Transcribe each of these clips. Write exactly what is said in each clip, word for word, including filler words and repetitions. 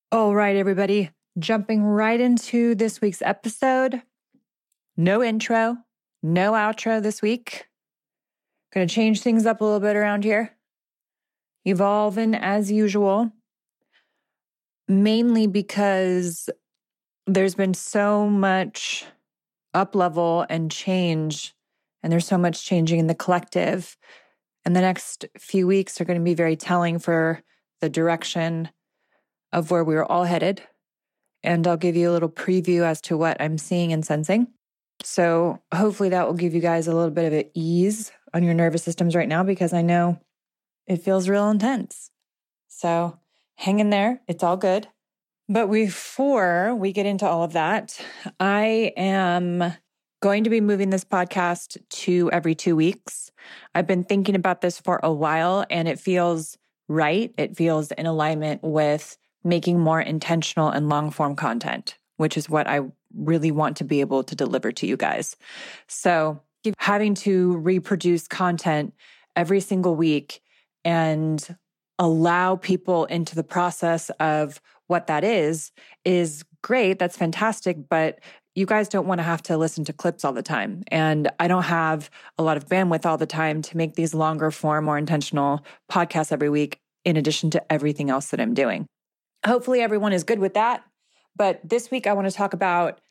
All right, everybody, jumping right into this week's episode. No intro, no outro this week. Going to change things up a little bit around here. Evolving as usual, mainly because there's been so much up level and change, and there's so much changing in the collective. And the next few weeks are going to be very telling for the direction of where we are all headed. And I'll give you a little preview as to what I'm seeing and sensing. So hopefully that will give you guys a little bit of an ease on your nervous systems right now, because I know it feels real intense. So hang in there. It's all good. But before we get into all of that, I am going to be moving this podcast to every two weeks. I've been thinking about this for a while, and it feels right. It feels in alignment with making more intentional and long-form content, which is what I really want to be able to deliver to you guys. So having to reproduce content every single week and allow people into the process of what that is, is great. That's fantastic. But you guys don't want to have to listen to clips all the time. And I don't have a lot of bandwidth all the time to make these longer form, more intentional podcasts every week, in addition to everything else that I'm doing. Hopefully everyone is good with that. But this week I want to talk about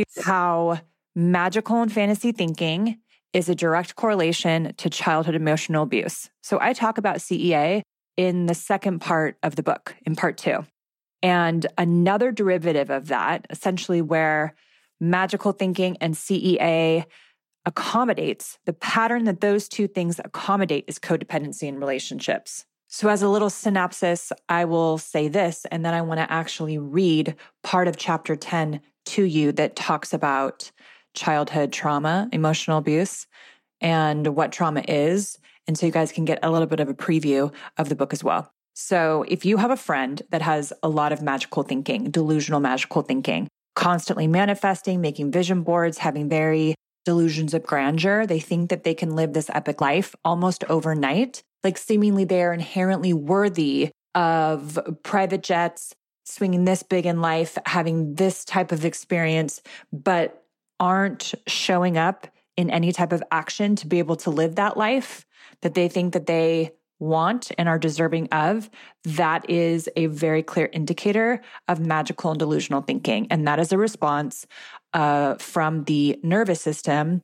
how magical and fantasy thinking is a direct correlation to childhood emotional abuse. So I talk about C E A in the second part of the book, in part two. And another derivative of that, essentially where magical thinking and C E A accommodates, the pattern that those two things accommodate is codependency in relationships. So as a little synopsis, I will say this, and then I want to actually read part of chapter ten to you that talks about childhood trauma, emotional abuse, and what trauma is. And so you guys can get a little bit of a preview of the book as well. So if you have a friend that has a lot of magical thinking, delusional magical thinking, constantly manifesting, making vision boards, having very delusions of grandeur, they think that they can live this epic life almost overnight, like seemingly they are inherently worthy of private jets, swinging this big in life, having this type of experience, but aren't showing up in any type of action to be able to live that life that they think that they want and are deserving of. That is a very clear indicator of magical and delusional thinking. And that is a response uh, from the nervous system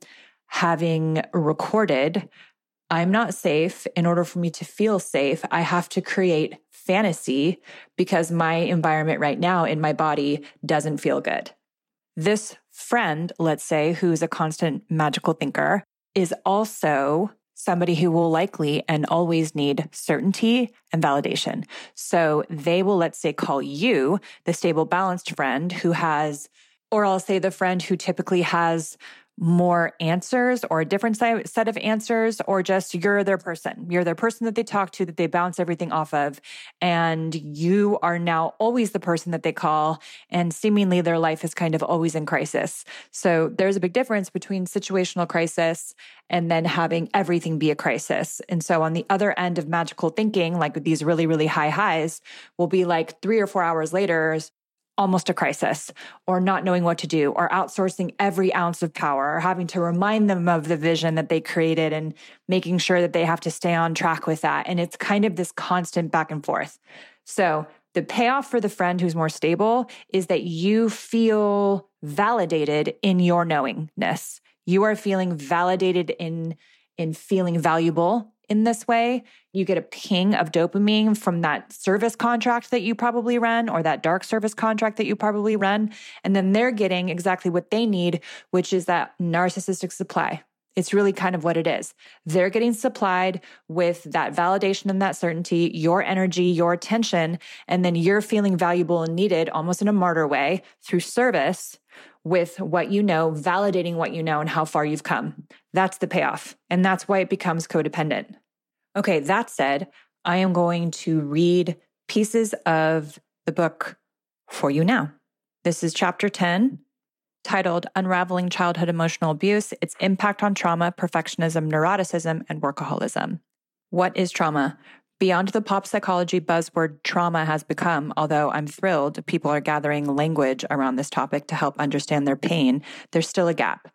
having recorded, I'm not safe. In order for me to feel safe, I have to create fantasy because my environment right now in my body doesn't feel good. This friend, let's say, who's a constant magical thinker, is also somebody who will likely and always need certainty and validation. So they will, let's say, call you the stable, balanced friend who has, or I'll say the friend who typically has more answers or a different set of answers, or just you're their person. You're their person that they talk to, that they bounce everything off of. And you are now always the person that they call, and seemingly their life is kind of always in crisis. So there's a big difference between situational crisis and then having everything be a crisis. And so on the other end of magical thinking, like these really, really high highs, will be like three or four hours later, almost a crisis, or not knowing what to do, or outsourcing every ounce of power, or having to remind them of the vision that they created and making sure that they have to stay on track with that. And it's kind of this constant back and forth. So the payoff for the friend who's more stable is that you feel validated in your knowingness. You are feeling validated in, in feeling valuable in this way. You get a ping of dopamine from that service contract that you probably run, or that dark service contract that you probably run. And then they're getting exactly what they need, which is that narcissistic supply. It's really kind of what it is. They're getting supplied with that validation and that certainty, your energy, your attention, and then you're feeling valuable and needed almost in a martyr way through service with what you know, validating what you know and how far you've come. That's the payoff. And that's why it becomes codependent. Okay, that said, I am going to read pieces of the book for you now. This is chapter ten, titled Unraveling Childhood Emotional Abuse, Its Impact on Trauma, Perfectionism, Neuroticism, and Workaholism. What is trauma? Beyond the pop psychology buzzword trauma has become, although I'm thrilled people are gathering language around this topic to help understand their pain, there's still a gap.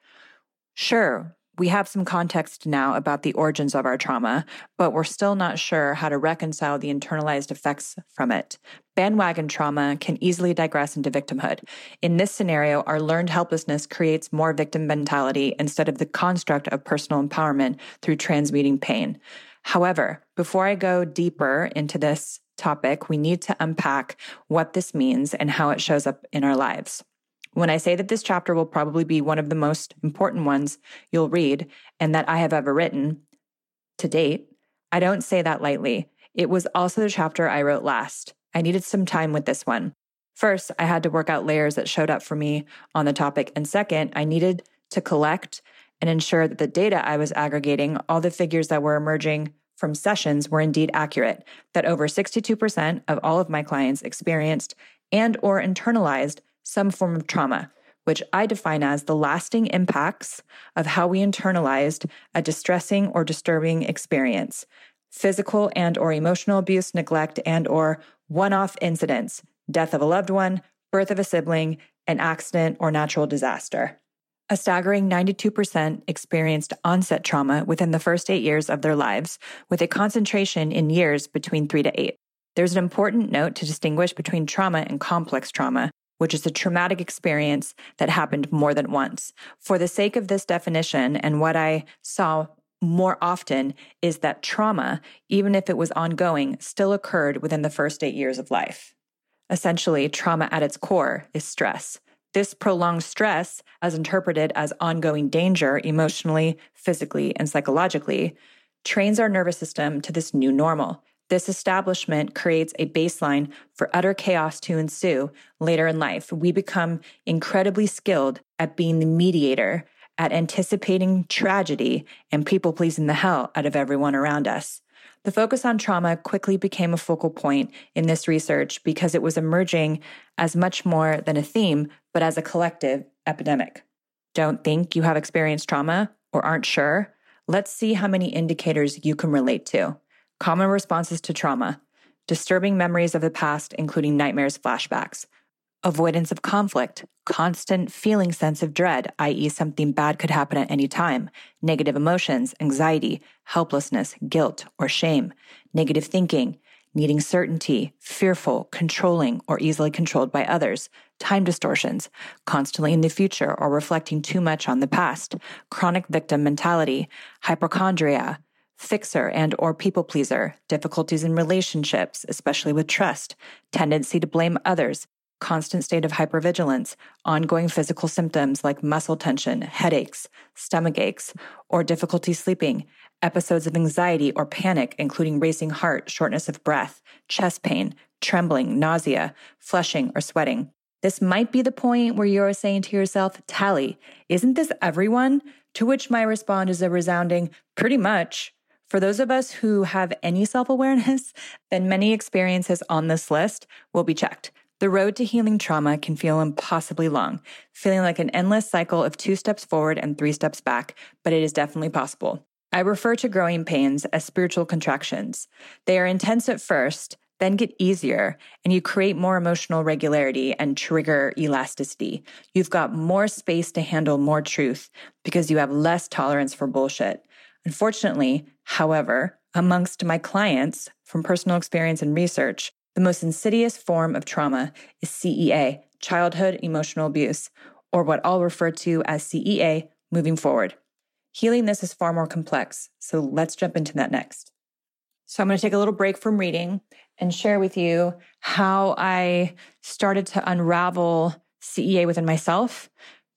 Sure, we have some context now about the origins of our trauma, but we're still not sure how to reconcile the internalized effects from it. Bandwagon trauma can easily digress into victimhood. In this scenario, our learned helplessness creates more victim mentality instead of the construct of personal empowerment through transmuting pain. However, before I go deeper into this topic, we need to unpack what this means and how it shows up in our lives. When I say that this chapter will probably be one of the most important ones you'll read and that I have ever written to date, I don't say that lightly. It was also the chapter I wrote last. I needed some time with this one. First, I had to work out layers that showed up for me on the topic. And second, I needed to collect and ensure that the data I was aggregating, all the figures that were emerging from sessions were indeed accurate, that over sixty-two percent of all of my clients experienced and or internalized some form of trauma, which I define as the lasting impacts of how we internalized a distressing or disturbing experience, physical and or emotional abuse, neglect, and or one-off incidents, death of a loved one, birth of a sibling, an accident, or natural disaster. A staggering ninety-two percent experienced onset trauma within the first eight years of their lives, with a concentration in years between three to eight. There's an important note to distinguish between trauma and complex trauma, which is a traumatic experience that happened more than once. For the sake of this definition, and what I saw more often is that trauma, even if it was ongoing, still occurred within the first eight years of life. Essentially, trauma at its core is stress. This prolonged stress, as interpreted as ongoing danger emotionally, physically, and psychologically, trains our nervous system to this new normal. This establishment creates a baseline for utter chaos to ensue later in life. We become incredibly skilled at being the mediator, at anticipating tragedy, and people-pleasing the hell out of everyone around us. The focus on trauma quickly became a focal point in this research because it was emerging as much more than a theme, but as a collective epidemic. Don't think you have experienced trauma or aren't sure? Let's see how many indicators you can relate to. Common responses to trauma: disturbing memories of the past, including nightmares, flashbacks; avoidance of conflict, constant feeling sense of dread, that is something bad could happen at any time; negative emotions, anxiety, helplessness, guilt, or shame; negative thinking, needing certainty, fearful, controlling, or easily controlled by others; time distortions, constantly in the future or reflecting too much on the past; chronic victim mentality, hypochondria, fixer and or people pleaser; difficulties in relationships, especially with trust; tendency to blame others; constant state of hypervigilance; ongoing physical symptoms like muscle tension, headaches, stomach aches, or difficulty sleeping; episodes of anxiety or panic, including racing heart, shortness of breath, chest pain, trembling, nausea, flushing, or sweating. This might be the point where you're saying to yourself, Tally, isn't this everyone? To which my response is a resounding, pretty much. For those of us who have any self-awareness, then many experiences on this list will be checked. The road to healing trauma can feel impossibly long, feeling like an endless cycle of two steps forward and three steps back, but it is definitely possible. I refer to growing pains as spiritual contractions. They are intense at first, then get easier, and you create more emotional regularity and trigger elasticity. You've got more space to handle more truth because you have less tolerance for bullshit. Unfortunately, however, amongst my clients, from personal experience and research, the most insidious form of trauma is C E A, childhood emotional abuse, or what I'll refer to as C E A moving forward. Healing this is far more complex, so let's jump into that next. So I'm going to take a little break from reading and share with you how I started to unravel C E A within myself,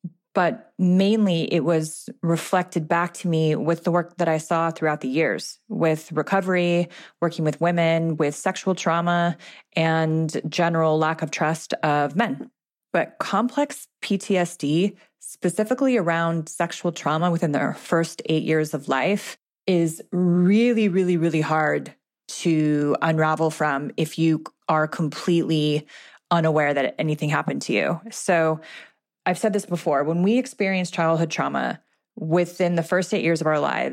but mainly it was reflected back to me with the work that I saw throughout the years, with recovery, working with women, with sexual trauma, and general lack of trust of men. But complex P T S D, specifically around sexual trauma within their first eight years of life, is really, really, really hard to unravel from if you are completely unaware that anything happened to you. So I've said this before, when we experience childhood trauma within the first eight years of our lives,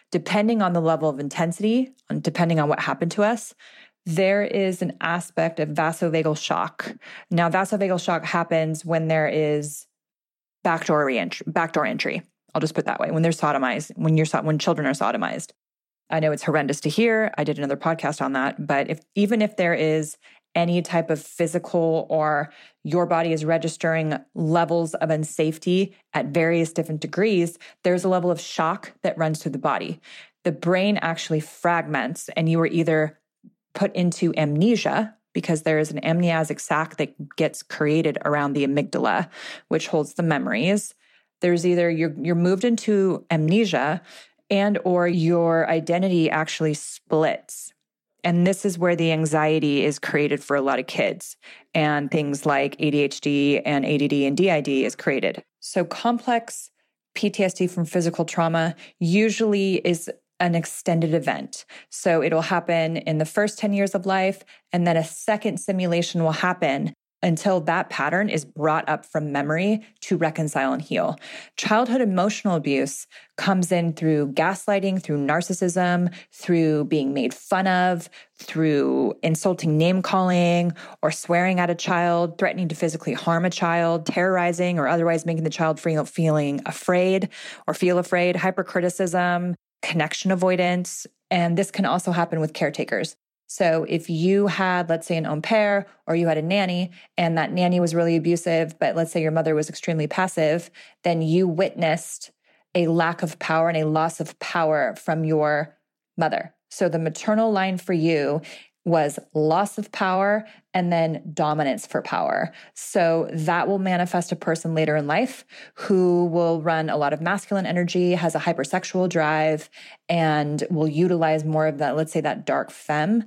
depending on the level of intensity, and depending on what happened to us, there is an aspect of vasovagal shock. Now, vasovagal shock happens when there is backdoor reentry, backdoor entry. I'll just put it that way. When they're sodomized, when you're when children are sodomized. I know it's horrendous to hear. I did another podcast on that. But if even if there is any type of physical or your body is registering levels of unsafety at various different degrees, there's a level of shock that runs through the body. The brain actually fragments, and you are either put into amnesia because there is an amnesic sac that gets created around the amygdala, which holds the memories. There's either you're you're moved into amnesia and or your identity actually splits. And this is where the anxiety is created for a lot of kids. And things like A D H D and A D D and D I D is created. So complex P T S D from physical trauma usually is an extended event. So it'll happen in the first ten years of life, and then a second simulation will happen until that pattern is brought up from memory to reconcile and heal. Childhood emotional abuse comes in through gaslighting, through narcissism, through being made fun of, through insulting name calling or swearing at a child, threatening to physically harm a child, terrorizing or otherwise making the child feel feeling afraid or feel afraid, hypercriticism, connection avoidance. And this can also happen with caretakers. So if you had, let's say, an au pair or you had a nanny and that nanny was really abusive, but let's say your mother was extremely passive, then you witnessed a lack of power and a loss of power from your mother. So the maternal line for you was loss of power and then dominance for power. So that will manifest a person later in life who will run a lot of masculine energy, has a hypersexual drive, and will utilize more of that, let's say that dark femme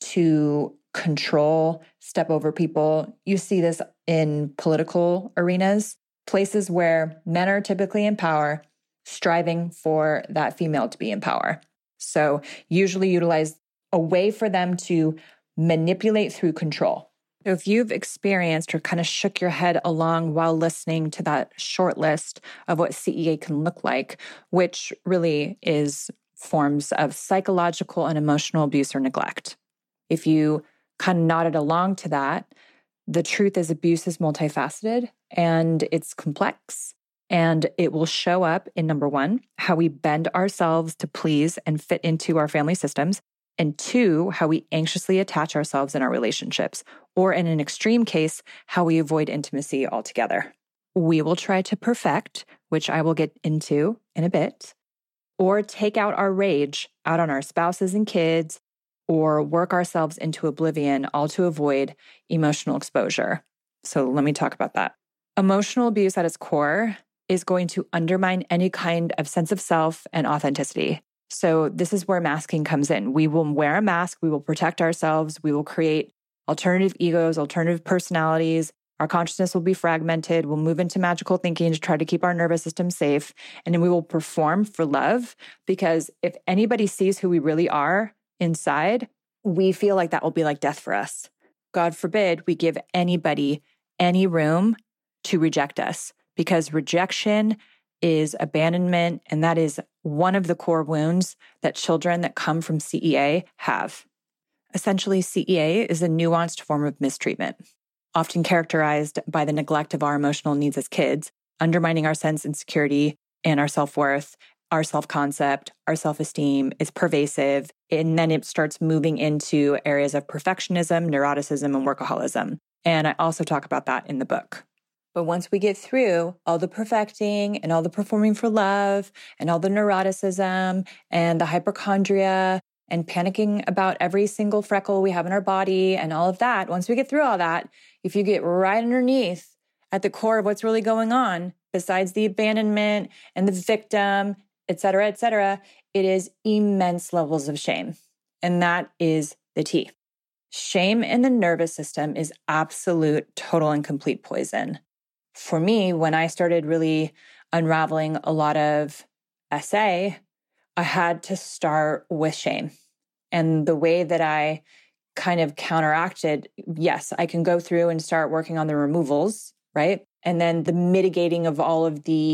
to control, step over people. You see this in political arenas, places where men are typically in power, striving for that female to be in power. So usually utilize a way for them to manipulate through control. So if you've experienced or kind of shook your head along while listening to that short list of what C E A can look like, which really is forms of psychological and emotional abuse or neglect. If you kind of nodded along to that, the truth is abuse is multifaceted and it's complex. And it will show up in number one, how we bend ourselves to please and fit into our family systems. And two, how we anxiously attach ourselves in our relationships, or in an extreme case, how we avoid intimacy altogether. We will try to perfect, which I will get into in a bit, or take out our rage out on our spouses and kids, or work ourselves into oblivion, all to avoid emotional exposure. So let me talk about that. Emotional abuse at its core is going to undermine any kind of sense of self and authenticity. So this is where masking comes in. We will wear a mask. We will protect ourselves. We will create alternative egos, alternative personalities. Our consciousness will be fragmented. We'll move into magical thinking to try to keep our nervous system safe. And then we will perform for love, because if anybody sees who we really are inside, we feel like that will be like death for us. God forbid we give anybody any room to reject us, because rejection is abandonment, and that is one of the core wounds that children that come from C E A have. Essentially, C E A is a nuanced form of mistreatment, often characterized by the neglect of our emotional needs as kids, undermining our sense and security and our self-worth, our self-concept, our self-esteem. Is pervasive, and then it starts moving into areas of perfectionism, neuroticism, and workaholism. And I also talk about that in the book. But once we get through all the perfecting and all the performing for love and all the neuroticism and the hypochondria and panicking about every single freckle we have in our body and all of that, once we get through all that, if you get right underneath at the core of what's really going on, besides the abandonment and the victim, et cetera, et cetera, it is immense levels of shame. And that is the T. Shame in the nervous system is absolute, total, and complete poison. For me, when I started really unraveling a lot of S A, I had to start with shame. And the way that I kind of counteracted, yes, I can go through and start working on the removals, right? And then the mitigating of all of the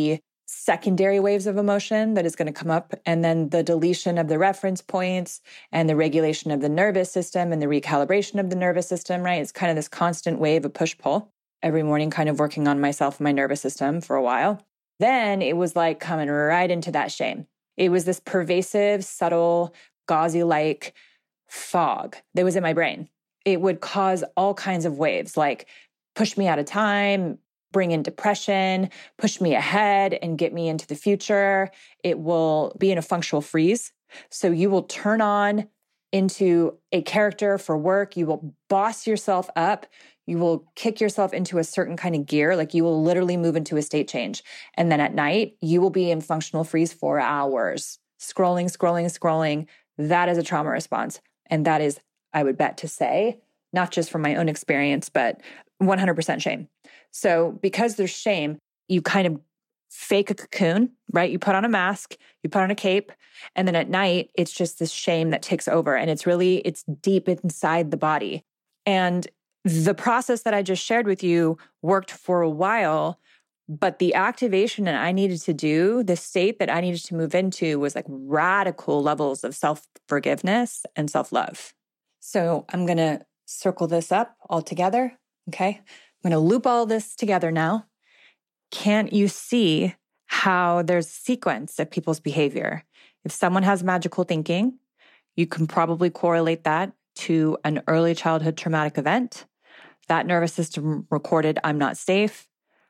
secondary waves of emotion that is going to come up, and then the deletion of the reference points and the regulation of the nervous system and the recalibration of the nervous system, right? It's kind of this constant wave of push-pull every morning, kind of working on myself and my nervous system for a while. Then it was like coming right into that shame. It was this pervasive, subtle, gauzy-like fog that was in my brain. It would cause all kinds of waves, like push me out of time, bring in depression, push me ahead and get me into the future. It will be in a functional freeze. So you will turn on into a character for work. You will boss yourself up. You will kick yourself into a certain kind of gear. Like you will literally move into a state change. And then at night, you will be in functional freeze for hours, scrolling, scrolling, scrolling. That is a trauma response. And that is, I would bet to say, not just from my own experience, but one hundred percent shame. So because there's shame, you kind of fake a cocoon, right? You put on a mask, you put on a cape, and then at night, it's just this shame that takes over. And it's really, it's deep inside the body. And the process that I just shared with you worked for a while, but the activation that I needed to do, the state that I needed to move into was like radical levels of self-forgiveness and self-love. So I'm going to circle this up all together. Okay. I'm going to loop all this together now. Can't you see how there's a sequence of people's behavior? If someone has magical thinking, you can probably correlate that to an early childhood traumatic event. That nervous system recorded, I'm not safe.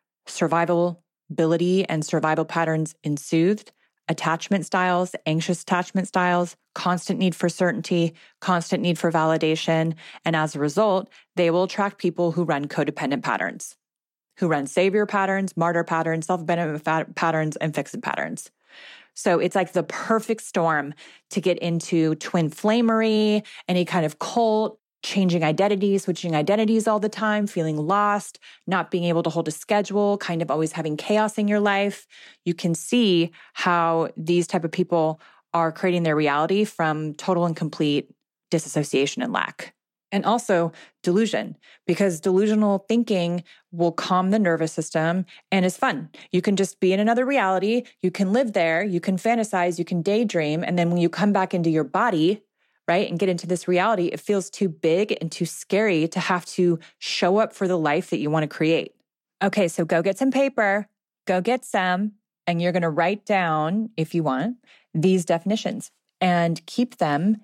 Survivability and survival patterns ensued. Attachment styles, anxious attachment styles, constant need for certainty, constant need for validation. And as a result, they will attract people who run codependent patterns, who run savior patterns, martyr patterns, self-benefit patterns, and fix-it patterns. So it's like the perfect storm to get into twin flamery, any kind of cult, changing identities, switching identities all the time, feeling lost, not being able to hold a schedule, kind of always having chaos in your life. You can see how these type of people are creating their reality from total and complete disassociation and lack. And also delusion, because delusional thinking will calm the nervous system and is fun. You can just be in another reality. You can live there. You can fantasize. You can daydream. And then when you come back into your body, right, and get into this reality, it feels too big and too scary to have to show up for the life that you want to create. Okay, so go get some paper, go get some, and you're going to write down, if you want, these definitions and keep them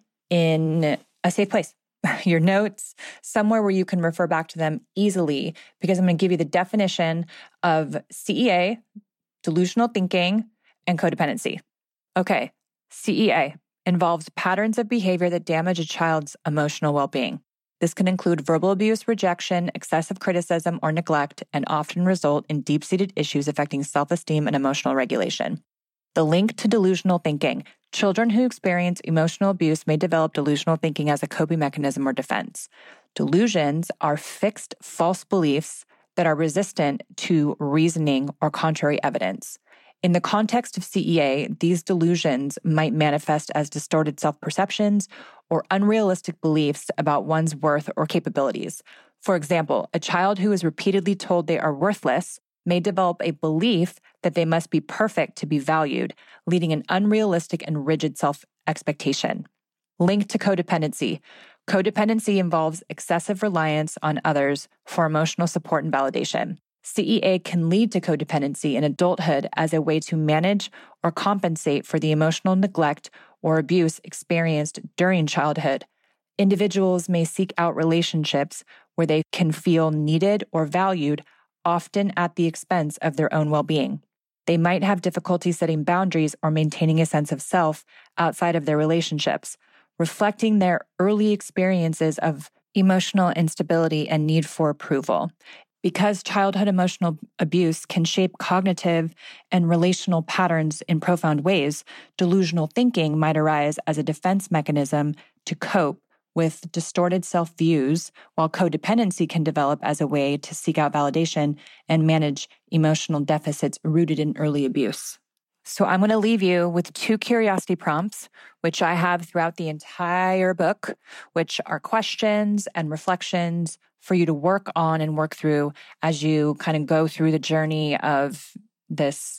in a safe place. Your notes, somewhere where you can refer back to them easily, because I'm going to give you the definition of C E A, delusional thinking, and codependency. Okay, C E A involves patterns of behavior that damage a child's emotional well-being. This can include verbal abuse, rejection, excessive criticism, or neglect, and often result in deep-seated issues affecting self-esteem and emotional regulation. The link to delusional thinking. Children who experience emotional abuse may develop delusional thinking as a coping mechanism or defense. Delusions are fixed false beliefs that are resistant to reasoning or contrary evidence. In the context of C E A, these delusions might manifest as distorted self-perceptions or unrealistic beliefs about one's worth or capabilities. For example, a child who is repeatedly told they are worthless may develop a belief that they must be perfect to be valued, leading an unrealistic and rigid self-expectation. Linked to codependency. Codependency involves excessive reliance on others for emotional support and validation. C E A can lead to codependency in adulthood as a way to manage or compensate for the emotional neglect or abuse experienced during childhood. Individuals may seek out relationships where they can feel needed or valued, often at the expense of their own well-being. They might have difficulty setting boundaries or maintaining a sense of self outside of their relationships, reflecting their early experiences of emotional instability and need for approval. Because childhood emotional abuse can shape cognitive and relational patterns in profound ways, delusional thinking might arise as a defense mechanism to cope with distorted self-views, while codependency can develop as a way to seek out validation and manage emotional deficits rooted in early abuse. So I'm going to leave you with two curiosity prompts, which I have throughout the entire book, which are questions and reflections for you to work on and work through as you kind of go through the journey of this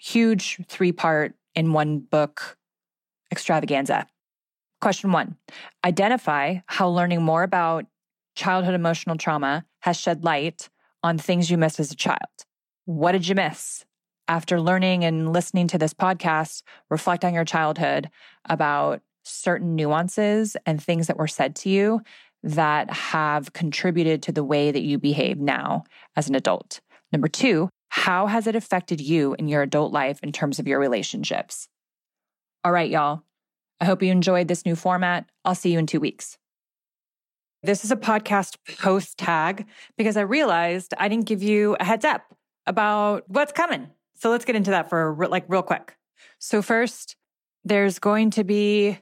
huge three-part in one book extravaganza. Question one, identify how learning more about childhood emotional trauma has shed light on things you missed as a child. What did you miss? After learning and listening to this podcast, reflect on your childhood about certain nuances and things that were said to you that have contributed to the way that you behave now as an adult. Number two, how has it affected you in your adult life in terms of your relationships? All right, y'all. I hope you enjoyed this new format. I'll see you in two weeks. This is a podcast post tag because I realized I didn't give you a heads up about what's coming. So let's get into that for like real quick. So first, there's going to be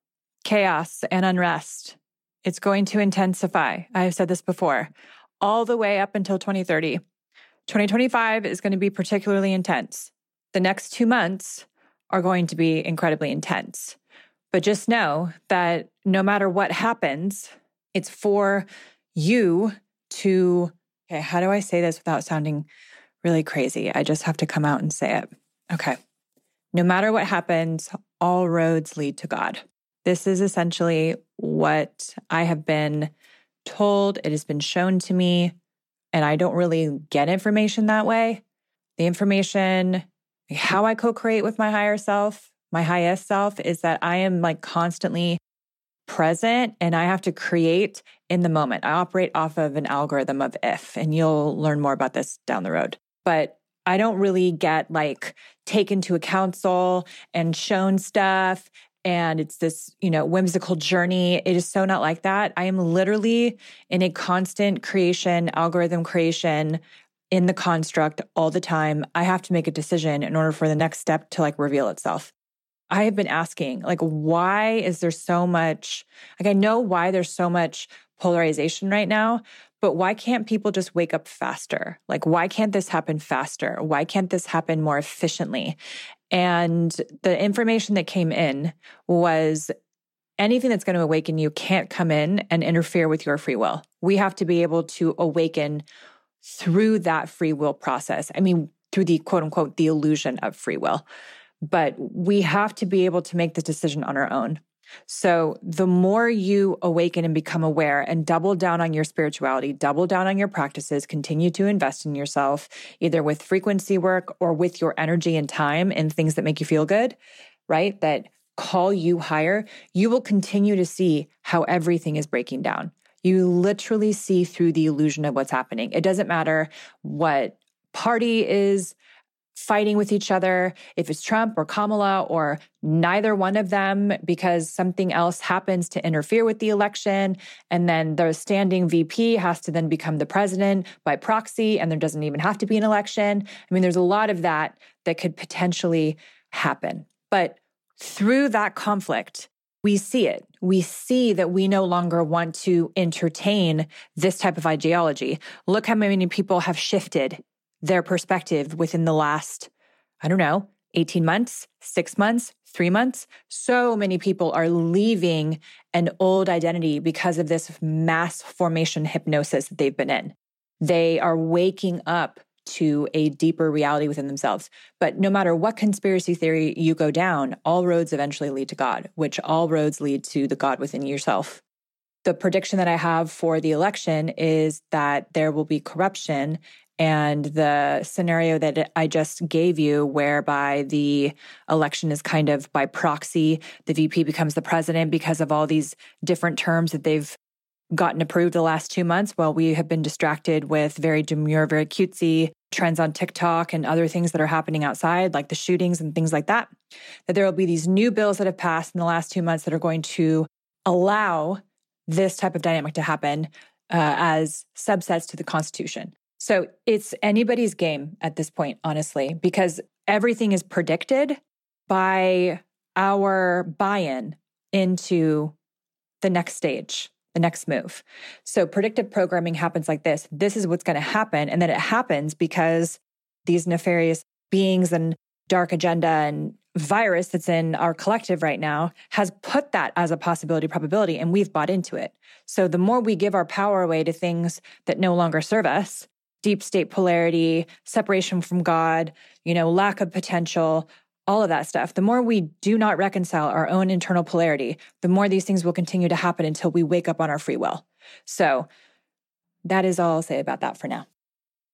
chaos and unrest. It's going to intensify. I have said this before, all the way up until twenty thirty. twenty twenty-five is going to be particularly intense. The next two months are going to be incredibly intense. But just know that no matter what happens, it's for you to, okay, how do I say this without sounding really crazy? I just have to come out and say it. Okay. No matter what happens, all roads lead to God. This is essentially what I have been told. It has been shown to me, and I don't really get information that way. The information, how I co-create with my higher self, my highest self, is that I am like constantly present and I have to create in the moment. I operate off of an algorithm of if, and you'll learn more about this down the road. But I don't really get like taken to a council and shown stuff. And it's this, you know, whimsical journey. It is so not like that. I am literally in a constant creation, algorithm creation in the construct all the time. I have to make a decision in order for the next step to like reveal itself. I have been asking, like, why is there so much, like, I know why there's so much polarization right now, but why can't people just wake up faster? Like, why can't this happen faster? Why can't this happen more efficiently? And the information that came in was anything that's going to awaken you can't come in and interfere with your free will. We have to be able to awaken through that free will process. I mean, through the quote unquote, the illusion of free will. But we have to be able to make this decision on our own. So the more you awaken and become aware and double down on your spirituality, double down on your practices, continue to invest in yourself, either with frequency work or with your energy and time in things that make you feel good, right? That call you higher, you will continue to see how everything is breaking down. You literally see through the illusion of what's happening. It doesn't matter what party is fighting with each other, if it's Trump or Kamala or neither one of them, because something else happens to interfere with the election. And then the standing V P has to then become the president by proxy, and there doesn't even have to be an election. I mean, there's a lot of that that could potentially happen. But through that conflict, we see it. We see that we no longer want to entertain this type of ideology. Look how many people have shifted their perspective within the last, I don't know, eighteen months, six months, three months. So many people are leaving an old identity because of this mass formation hypnosis that they've been in. They are waking up to a deeper reality within themselves. But no matter what conspiracy theory you go down, all roads eventually lead to God, which all roads lead to the God within yourself. The prediction that I have for the election is that there will be corruption. And the scenario that I just gave you, whereby the election is kind of by proxy, the V P becomes the president because of all these different terms that they've gotten approved the last two months, while we have been distracted with very demure, very cutesy trends on TikTok and other things that are happening outside, like the shootings and things like that, that there will be these new bills that have passed in the last two months that are going to allow this type of dynamic to happen uh, as subsets to the Constitution. So it's anybody's game at this point, honestly, because everything is predicted by our buy-in into the next stage, the next move. So predictive programming happens like this. This is what's going to happen. And then it happens because these nefarious beings and dark agenda and virus that's in our collective right now has put that as a possibility, probability, and we've bought into it. So the more we give our power away to things that no longer serve us, deep state polarity, separation from God, you know, lack of potential, all of that stuff. The more we do not reconcile our own internal polarity, the more these things will continue to happen until we wake up on our free will. So that is all I'll say about that for now.